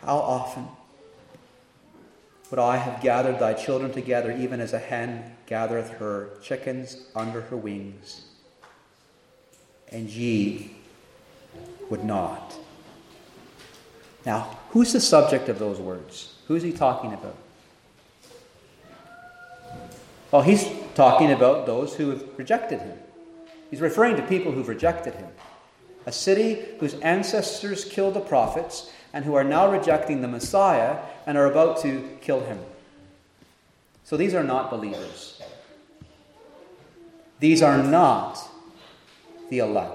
How often would I have gathered thy children together, even as a hen gathereth her chickens under her wings, and ye would not. Now, who's the subject of those words? Who's he talking about? Well, he's talking about those who have rejected him. He's referring to people who've rejected him. A city whose ancestors killed the prophets and who are now rejecting the Messiah and are about to kill him. So these are not believers. These are not the elect.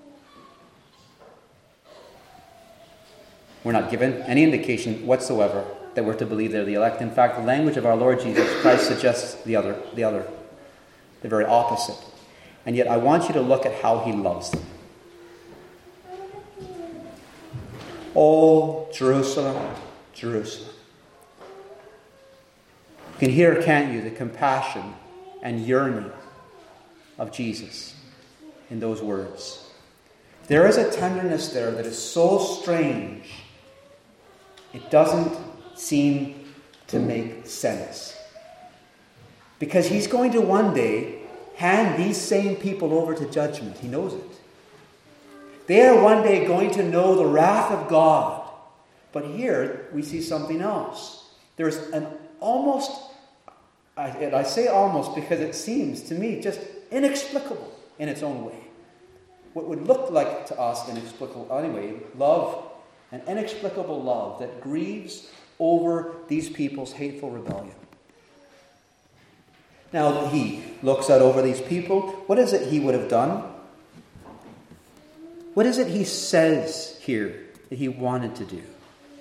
We're not given any indication whatsoever that we're to believe they're the elect. In fact, the language of our Lord Jesus Christ suggests the very opposite. And yet I want you to look at how he loves them. Oh, Jerusalem, Jerusalem. You can hear, can't you, the compassion and yearning of Jesus in those words. There is a tenderness there that is so strange, it doesn't seem to make sense. Because he's going to one day hand these same people over to judgment. He knows it. They are one day going to know the wrath of God. But here we see something else. There's an almost, I say almost because it seems to me just inexplicable in its own way. What would look like to us inexplicable anyway, love, an inexplicable love that grieves over these people's hateful rebellion. Now he looks out over these people. What is it he would have done? What is it he says here that he wanted to do?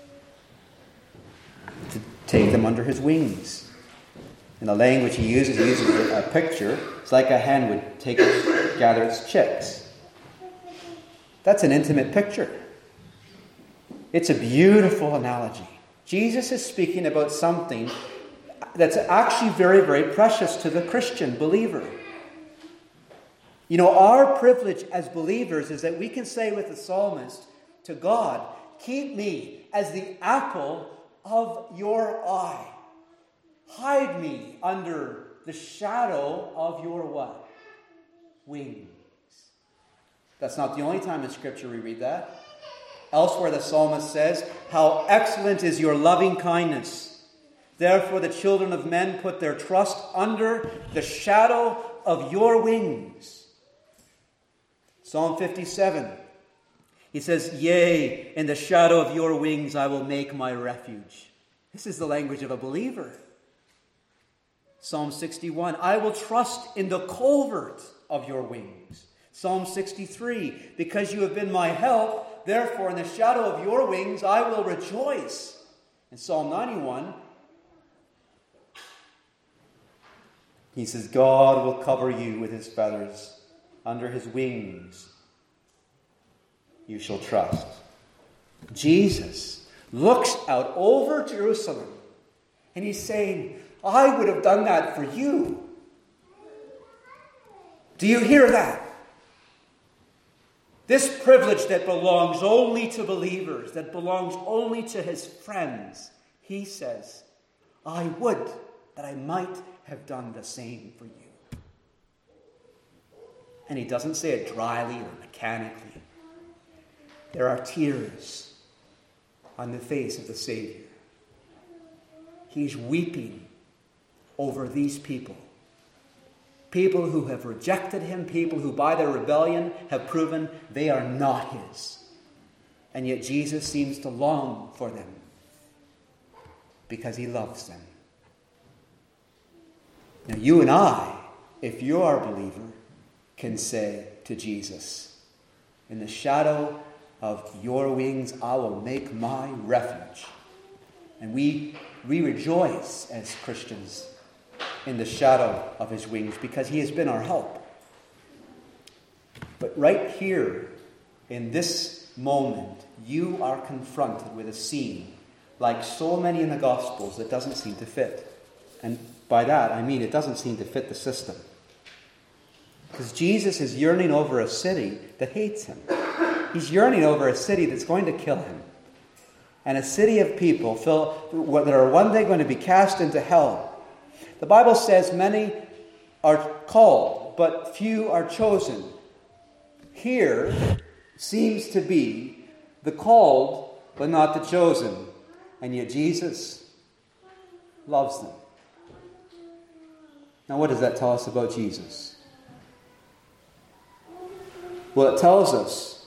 To take them under his wings. In the language he uses a picture. It's like a hen would gather its chicks. That's an intimate picture. It's a beautiful analogy. Jesus is speaking about something that's actually very, very precious to the Christian believer. You know, our privilege as believers is that we can say with the psalmist to God, keep me as the apple of your eye. Hide me under the shadow of your what? Wings. That's not the only time in Scripture we read that. Elsewhere the psalmist says, how excellent is your loving kindness. Therefore the children of men put their trust under the shadow of your wings. Psalm 57. He says, yea, in the shadow of your wings I will make my refuge. This is the language of a believer. Psalm 61. I will trust in the covert of your wings. Psalm 63. Because you have been my help, therefore in the shadow of your wings I will rejoice. In Psalm 91, he says, God will cover you with his feathers. Under his wings you shall trust. Jesus looks out over Jerusalem and he's saying, I would have done that for you. Do you hear that? This privilege that belongs only to believers, that belongs only to his friends, he says, I would that I might have done the same for you. And he doesn't say it dryly or mechanically. There are tears on the face of the Savior. He's weeping over these people. People who have rejected him, people who by their rebellion have proven they are not his. And yet Jesus seems to long for them because he loves them. Now you and I, if you are a believer, can say to Jesus, in the shadow of your wings I will make my refuge. And we rejoice as Christians in the shadow of his wings because he has been our help. But right here, in this moment, you are confronted with a scene like so many in the Gospels that doesn't seem to fit. And by that I mean it doesn't seem to fit the system. Because Jesus is yearning over a city that hates him. He's yearning over a city that's going to kill him. and a city of people that are one day going to be cast into hell. The Bible says many are called, but few are chosen. Here seems to be the called, but not the chosen. And yet Jesus loves them. Now, what does that tell us about Jesus? Well, it tells us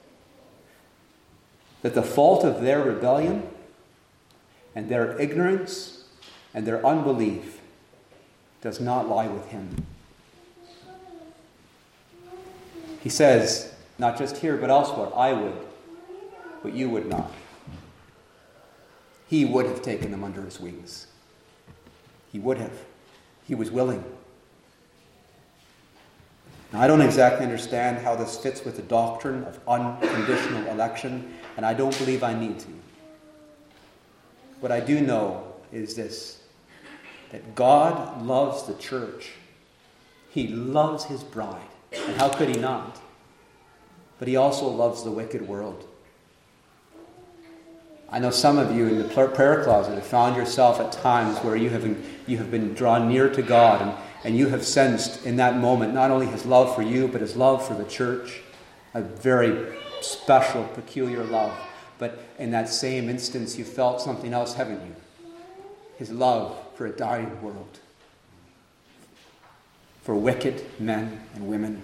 that the fault of their rebellion and their ignorance and their unbelief does not lie with him. He says, not just here but elsewhere, I would, but you would not. He would have taken them under his wings. He would have. He was willing. Now, I don't exactly understand how this fits with the doctrine of unconditional election, and I don't believe I need to. What I do know is this, that God loves the church. He loves his bride. And how could he not? But he also loves the wicked world. I know some of you in the prayer closet have found yourself at times where you have been drawn near to God, and you have sensed in that moment not only his love for you, but his love for the church. A very special, peculiar love. But in that same instance, you felt something else, haven't you? His love for a dying world. For wicked men and women.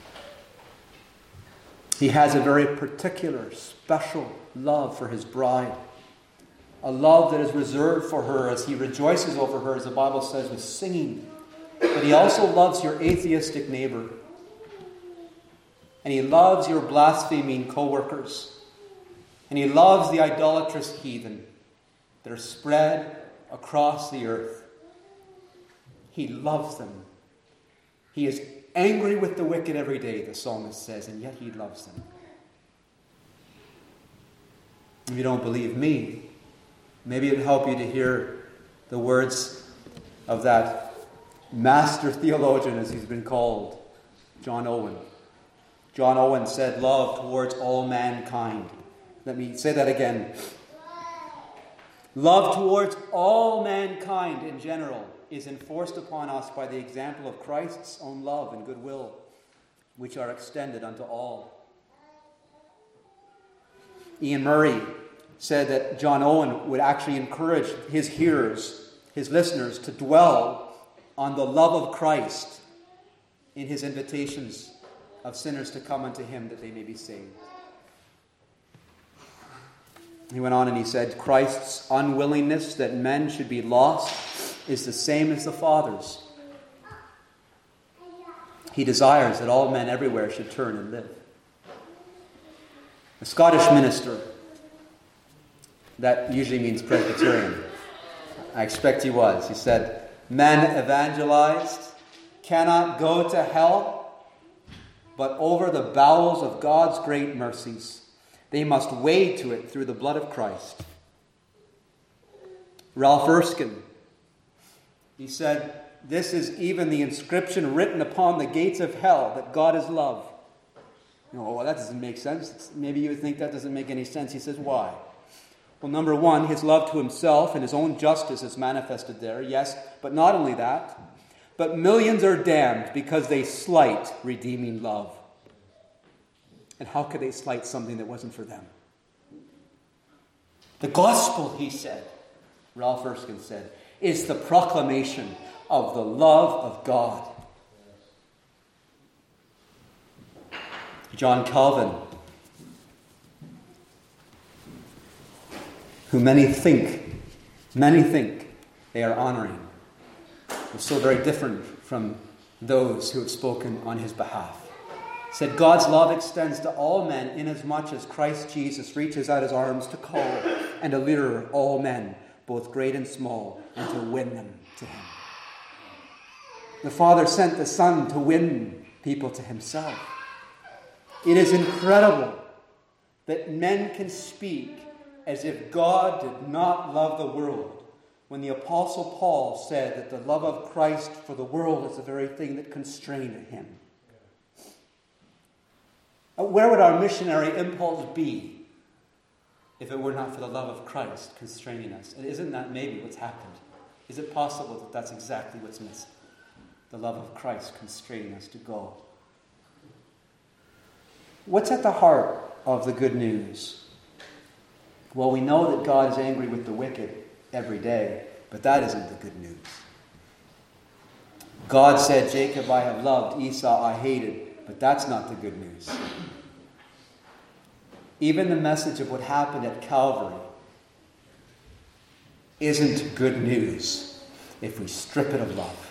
He has a very particular, special love for his bride. A love that is reserved for her as he rejoices over her, as the Bible says, with singing. But he also loves your atheistic neighbor. And he loves your blaspheming co-workers. And he loves the idolatrous heathen that are spread across the earth. He loves them. He is angry with the wicked every day, the psalmist says, and yet he loves them. If you don't believe me, maybe it would help you to hear the words of that master theologian, as he's been called, John Owen. John Owen said, love towards all mankind. Let me say that again. Love towards all mankind in general is enforced upon us by the example of Christ's own love and goodwill, which are extended unto all. Ian Murray said that John Owen would actually encourage his hearers, his listeners, to dwell on the love of Christ in his invitations of sinners to come unto him that they may be saved. He went on and he said, Christ's unwillingness that men should be lost is the same as the Father's. He desires that all men everywhere should turn and live. A Scottish minister, that usually means Presbyterian. I expect he was. He said, men evangelized cannot go to hell, but over the bowels of God's great mercies. They must wade to it through the blood of Christ. Ralph Erskine, he said, this is even the inscription written upon the gates of hell, that God is love. Oh, well, that doesn't make sense. Maybe you would think that doesn't make any sense. He says, why? Well, number one, his love to himself and his own justice is manifested there, yes, but not only that, but millions are damned because they slight redeeming love. And how could they slight something that wasn't for them? The gospel, he said, Ralph Erskine said, is the proclamation of the love of God. John Calvin, who many think they are honoring, was so very different from those who have spoken on his behalf. Said, God's love extends to all men inasmuch as Christ Jesus reaches out his arms to call and to lure all men, both great and small, and to win them to him. The Father sent the Son to win people to himself. It is incredible that men can speak as if God did not love the world, when the Apostle Paul said that the love of Christ for the world is the very thing that constrained him. Where would our missionary impulse be if it were not for the love of Christ constraining us. And isn't that maybe what's happened? Is it possible that that's exactly what's missing? The love of Christ constraining us to go. What's at the heart of the good news? Well, we know that God is angry with the wicked every day, but that isn't the good news. God said, Jacob I have loved, Esau I hated, but that's not the good news. Even the message of what happened at Calvary isn't good news if we strip it of love.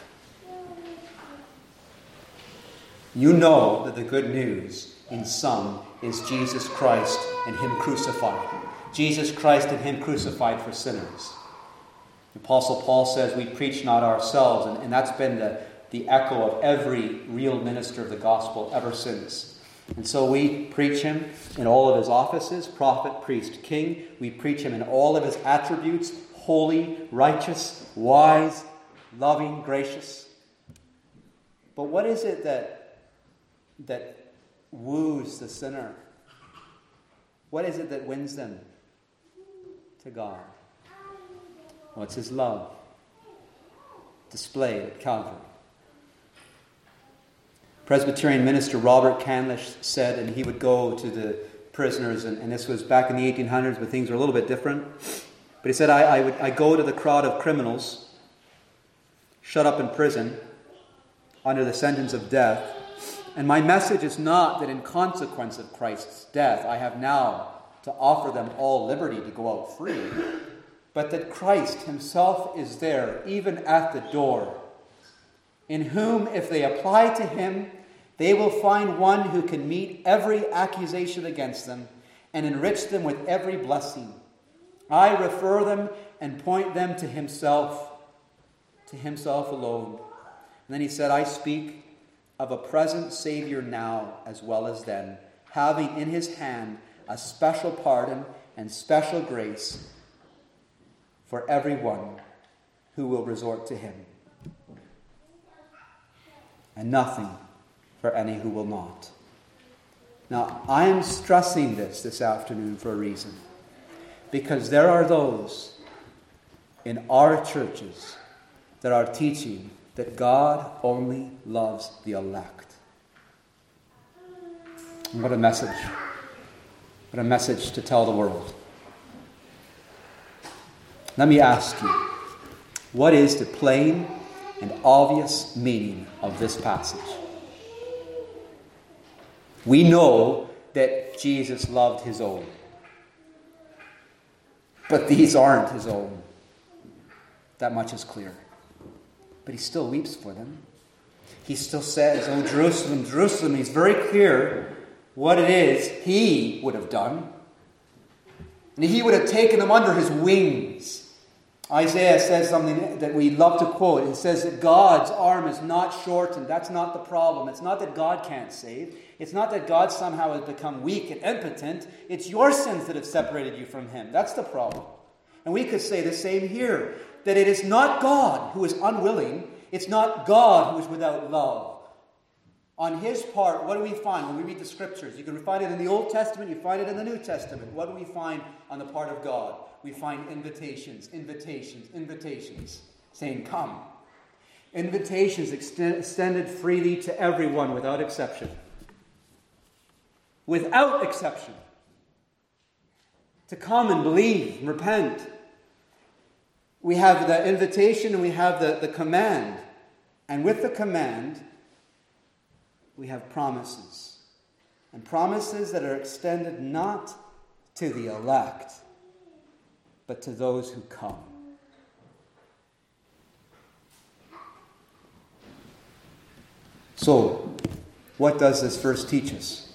You know that the good news in some is Jesus Christ and Him crucified. Jesus Christ and Him crucified for sinners. The Apostle Paul says we preach not ourselves, and that's been the echo of every real minister of the gospel ever since. And so we preach Him in all of His offices, prophet, priest, king. We preach Him in all of His attributes, holy, righteous, wise, loving, gracious. But what is it that woos the sinner? What is it that wins them to God? Well, it's His love displayed at Calvary. Presbyterian minister Robert Candlish said, and he would go to the prisoners, and this was back in the 1800s, but things were a little bit different. But he said, I go to the crowd of criminals shut up in prison under the sentence of death, and my message is not that in consequence of Christ's death I have now to offer them all liberty to go out free, but that Christ Himself is there, even at the door, in whom, if they apply to Him, they will find one who can meet every accusation against them and enrich them with every blessing. I refer them and point them to Himself alone. And then he said, I speak of a present Savior now as well as then, having in His hand a special pardon and special grace for everyone who will resort to Him, and nothing for any who will not. Now, I am stressing this afternoon for a reason, because there are those in our churches that are teaching that God only loves the elect. And what a message. What a message to tell the world. Let me ask you, what is the plain and obvious meaning of this passage? We know that Jesus loved His own. But these aren't His own. That much is clear. But He still weeps for them. He still says, oh, Jerusalem, Jerusalem. He's very clear what it is He would have done. And He would have taken them under His wings. Isaiah says something that we love to quote. It says that God's arm is not shortened. That's not the problem. It's not that God can't save. It's not that God somehow has become weak and impotent. It's your sins that have separated you from Him. That's the problem. And we could say the same here. That it is not God who is unwilling. It's not God who is without love. On His part, what do we find when we read the Scriptures? You can find it in the Old Testament. You find it in the New Testament. What do we find on the part of God? We find invitations, saying, come. Invitations extended freely to everyone without exception. Without exception. To come and believe and repent. We have the invitation and we have the command. And with the command, we have promises. And promises that are extended not to the elect, but to those who come. So, what does this verse teach us?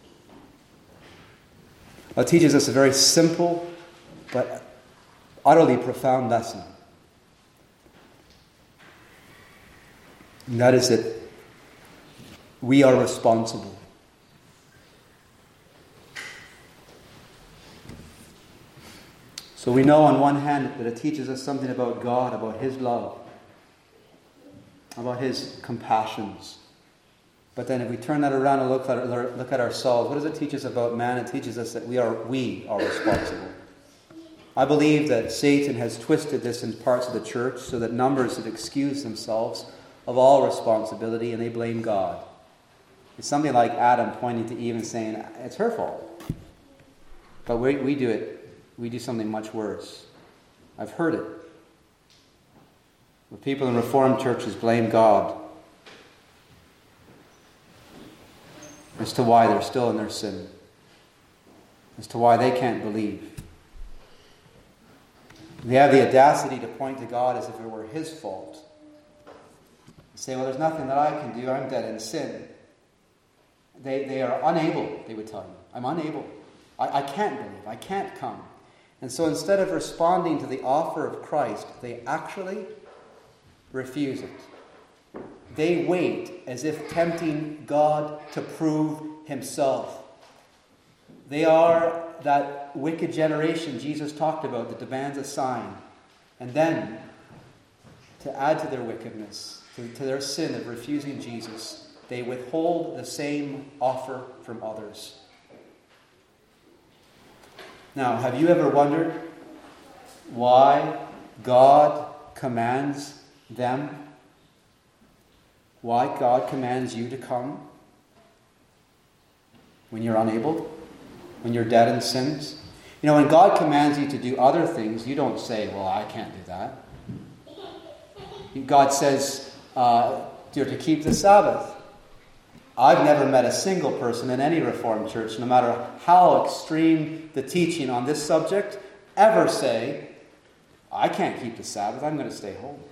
Well, it teaches us a very simple but utterly profound lesson. And that is that we are responsible. So we know on one hand that it teaches us something about God, about His love, about His compassions. But then if we turn that around and look at ourselves, what does it teach us about man? It teaches us that we are responsible. I believe that Satan has twisted this in parts of the church so that numbers have excused themselves of all responsibility and they blame God. It's something like Adam pointing to Eve and saying, it's her fault. But we do something much worse. I've heard it. Where people in Reformed churches blame God as to why they're still in their sin, as to why they can't believe. They have the audacity to point to God as if it were his fault. They say, well, there's nothing that I can do. I'm dead in sin. They are unable, they would tell you. I'm unable. I can't believe. I can't come. And so instead of responding to the offer of Christ, they actually refuse it. They wait as if tempting God to prove himself. They are that wicked generation Jesus talked about that demands a sign. And then, to add to their wickedness, to their sin of refusing Jesus, they withhold the same offer from others. Now, have you ever wondered why God commands them? Why God commands you to come when you're unable? When you're dead in sins? You know, when God commands you to do other things, you don't say, well, I can't do that. God says you're to keep the Sabbath. I've never met a single person in any Reformed church, no matter how extreme the teaching on this subject, ever say, I can't keep the Sabbath, I'm going to stay home.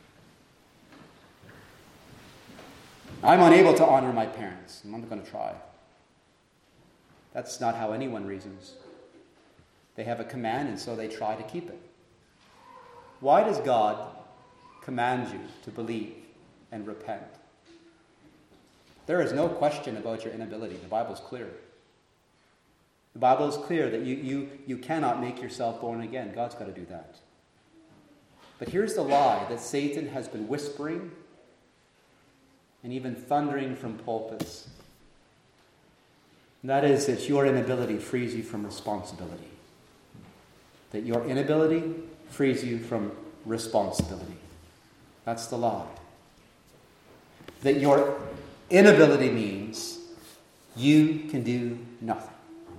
I'm unable to honor my parents. I'm not going to try. That's not how anyone reasons. They have a command, and so they try to keep it. Why does God command you to believe and repent? There is no question about your inability. The Bible is clear. The Bible is clear that you cannot make yourself born again. God's got to do that. But here's the lie that Satan has been whispering and even thundering from pulpits. And that is that your inability frees you from responsibility. That your inability frees you from responsibility. That's the lie. That your inability means you can do nothing.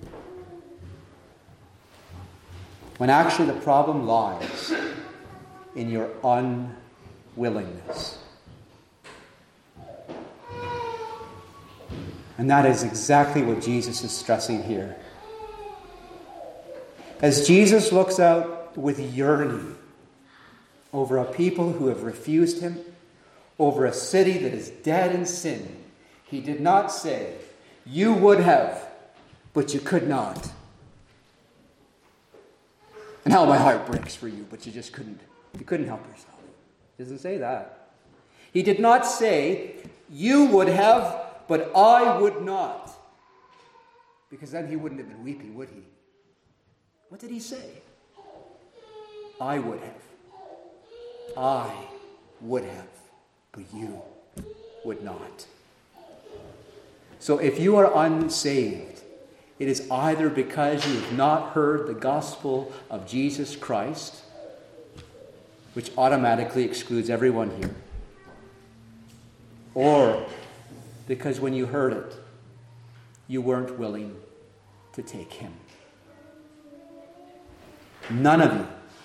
When actually the problem lies in your unwillingness. And that is exactly what Jesus is stressing here. As Jesus looks out with yearning over a people who have refused him, over a city that is dead in sin, he did not say, you would have, but you could not. And how my heart breaks for you, but you just couldn't. You couldn't help yourself. He doesn't say that. He did not say, you would have, but I would not. Because then he wouldn't have been weeping, would he? What did he say? I would have. I would have, but you would not. So if you are unsaved, it is either because you have not heard the gospel of Jesus Christ, which automatically excludes everyone here, or because when you heard it, you weren't willing to take him. None of you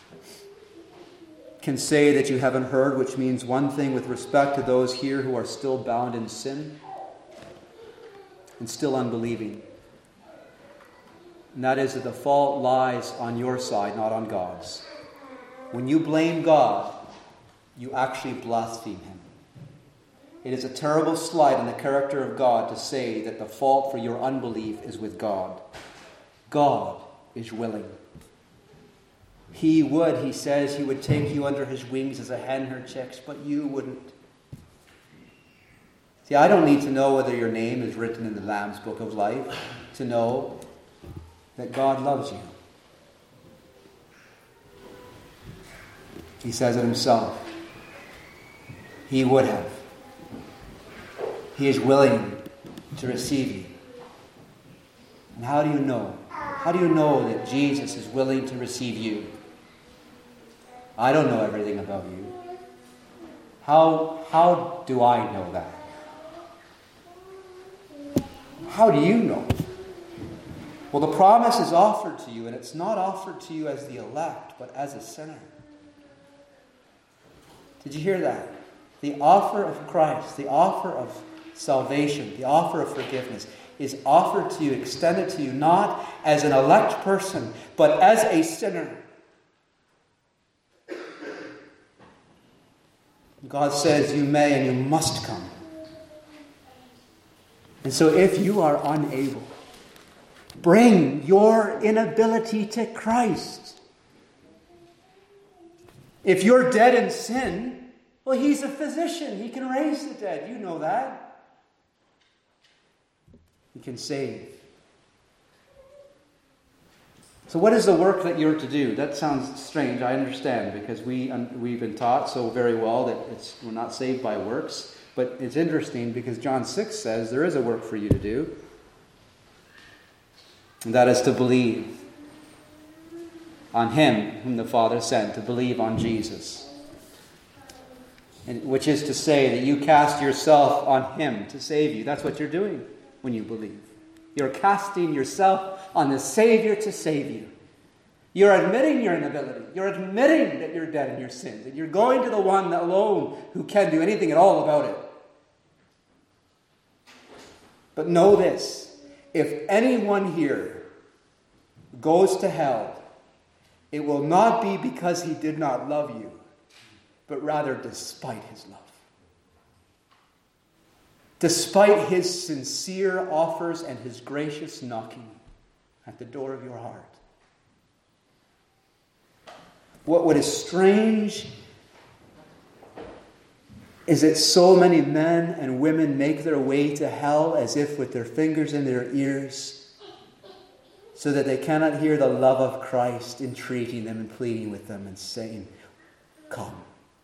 can say that you haven't heard, which means one thing with respect to those here who are still bound in sin and still unbelieving. And that is that the fault lies on your side, not on God's. When you blame God, you actually blaspheme him. It is a terrible slight on the character of God to say that the fault for your unbelief is with God. God is willing. He says, he would take you under his wings as a hen her chicks, but you wouldn't. See, I don't need to know whether your name is written in the Lamb's Book of Life to know that God loves you. He says it himself. He would have. He is willing to receive you. And how do you know How do you know that Jesus is willing to receive you? I don't know everything about you. How do I know that? How do you know? Well, the promise is offered to you, and it's not offered to you as the elect, but as a sinner. Did you hear that? The offer of Christ, the offer of salvation, the offer of forgiveness is offered to you, extended to you, not as an elect person, but as a sinner. God says you may and you must come. And so if you are unable, bring your inability to Christ. If you're dead in sin, well, He's a physician. He can raise the dead. You know that. He can save. So what is the work that you're to do? That sounds strange, I understand, because we've been taught so very well that we're not saved by works. But it's interesting because John 6 says there is a work for you to do. And that is to believe on Him whom the Father sent, to believe on Jesus. And which is to say that you cast yourself on Him to save you. That's what you're doing when you believe. You're casting yourself on the Savior to save you. You're admitting your inability. You're admitting that you're dead in your sins. And you're going to the one alone who can do anything at all about it. But know this. If anyone here goes to hell, it will not be because he did not love you, but rather despite his love. Despite his sincere offers and his gracious knocking at the door of your heart. What is strange is that so many men and women make their way to hell as if with their fingers in their ears, so that they cannot hear the love of Christ entreating them and pleading with them and saying, "Come."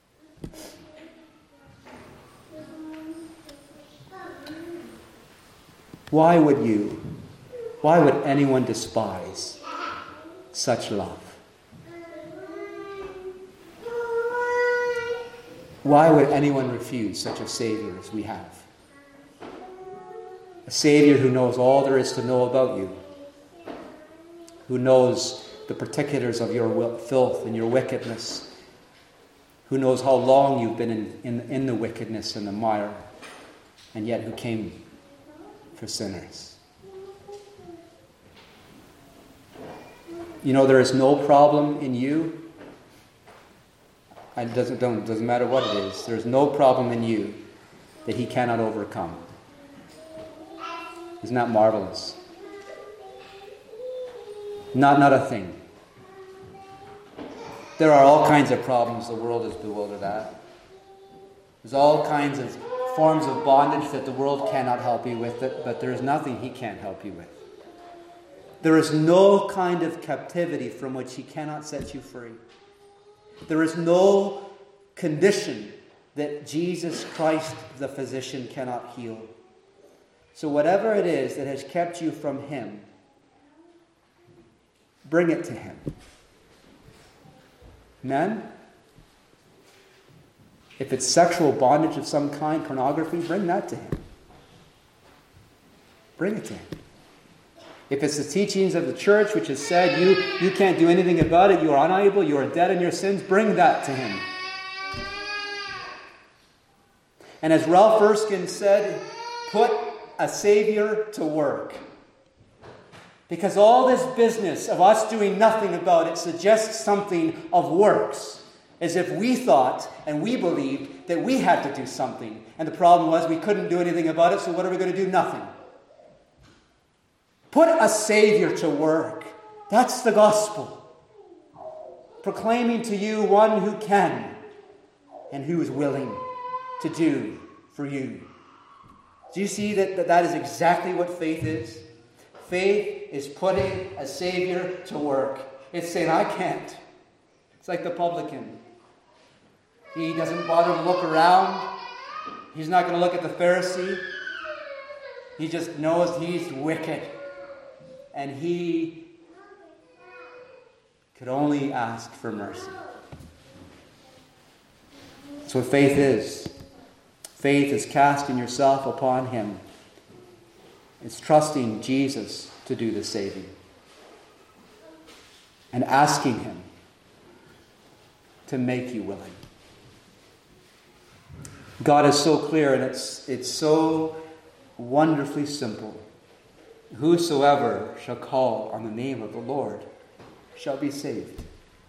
Why would anyone despise such love? Why would anyone refuse such a Savior as we have? A Savior who knows all there is to know about you, who knows the particulars of your filth and your wickedness, who knows how long you've been in the wickedness and the mire, and yet who came for sinners. You know, there is no problem in you. It doesn't matter what it is. There's no problem in you that He cannot overcome. Isn't that marvelous? Not a thing. There are all kinds of problems the world is bewildered at. There's all kinds of forms of bondage that the world cannot help you with, but there is nothing He can't help you with. There is no kind of captivity from which He cannot set you free. There is no condition that Jesus Christ, the physician, cannot heal. So whatever it is that has kept you from Him, bring it to Him. Amen? If it's sexual bondage of some kind, pornography, bring that to Him. Bring it to Him. If it's the teachings of the church which has said you can't do anything about it, you are unable, you are dead in your sins, bring that to Him. And as Ralph Erskine said, put a Savior to work. Because all this business of us doing nothing about it suggests something of works. As if we thought and we believed that we had to do something. And the problem was we couldn't do anything about it, so what are we going to do? Nothing. Put a Savior to work. That's the gospel. Proclaiming to you one who can and who is willing to do for you. Do you see that is exactly what faith is? Faith is putting a Savior to work. It's saying, I can't. It's like the publican. He doesn't bother to look around. He's not going to look at the Pharisee. He just knows he's wicked. And he could only ask for mercy. That's what faith is. Faith is casting yourself upon him. It's trusting Jesus to do the saving. And asking him to make you willing. God is so clear, and it's so wonderfully simple. Whosoever shall call on the name of the Lord shall be saved.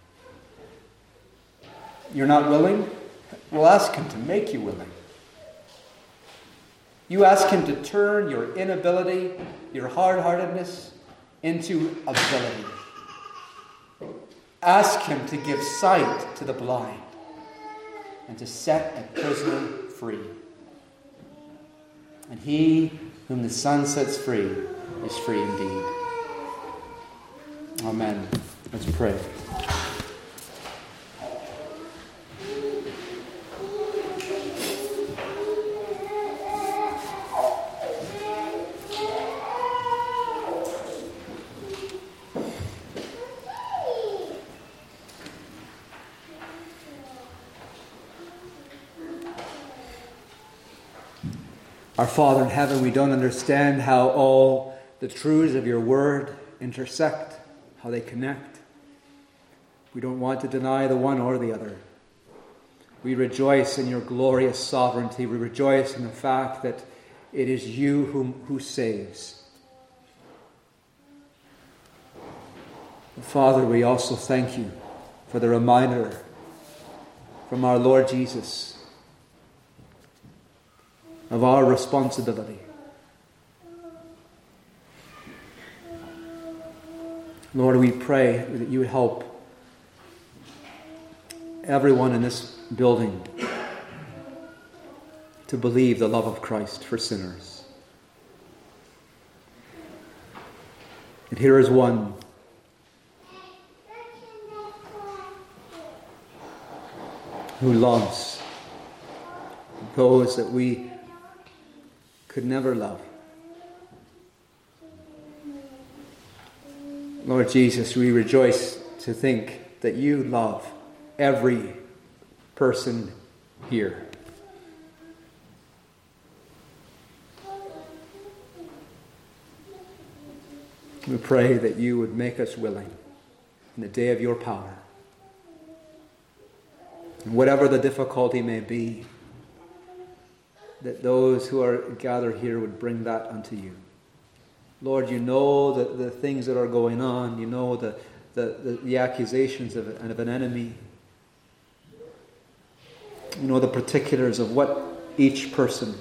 You're not willing? Well, ask him to make you willing. You ask him to turn your inability, your hard-heartedness, into ability. Ask him to give sight to the blind and to set a prisoner free. And he whom the Son sets free is free indeed. Amen. Let's pray. Our Father in heaven, we don't understand how all the truths of your word intersect, how they connect. We don't want to deny the one or the other. We rejoice in your glorious sovereignty. We rejoice in the fact that it is you who saves. Father, we also thank you for the reminder from our Lord Jesus of our responsibility. Lord, we pray that you would help everyone in this building to believe the love of Christ for sinners. And here is one who loves those that we could never love. Lord Jesus, we rejoice to think that you love every person here. We pray that you would make us willing in the day of your power. And whatever the difficulty may be, that those who are gathered here would bring that unto you. Lord, you know the things that are going on. You know the accusations of an enemy. You know the particulars of what each person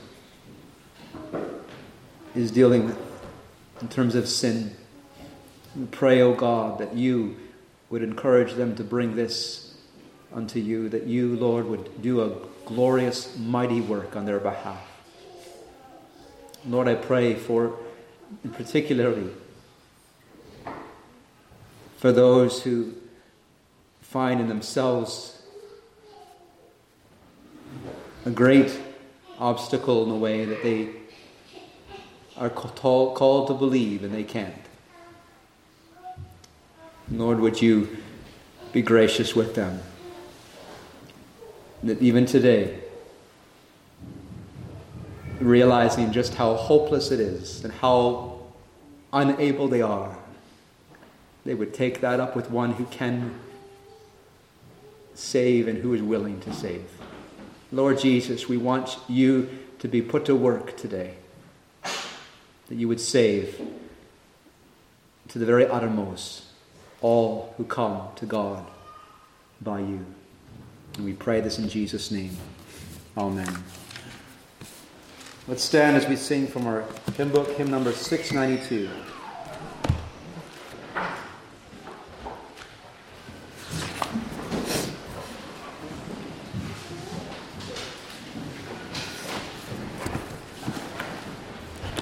is dealing with in terms of sin. We pray, O God, that you would encourage them to bring this unto you, that you, Lord, would do a glorious, mighty work on their behalf. Lord, I pray particularly for those who find in themselves a great obstacle in the way that they are called to believe and they can't. Lord, would you be gracious with them? That even today, realizing just how hopeless it is and how unable they are, they would take that up with one who can save and who is willing to save. Lord Jesus, we want you to be put to work today, that you would save to the very uttermost all who come to God by you. And we pray this in Jesus' name. Amen. Let's stand as we sing from our hymn book, hymn number 692.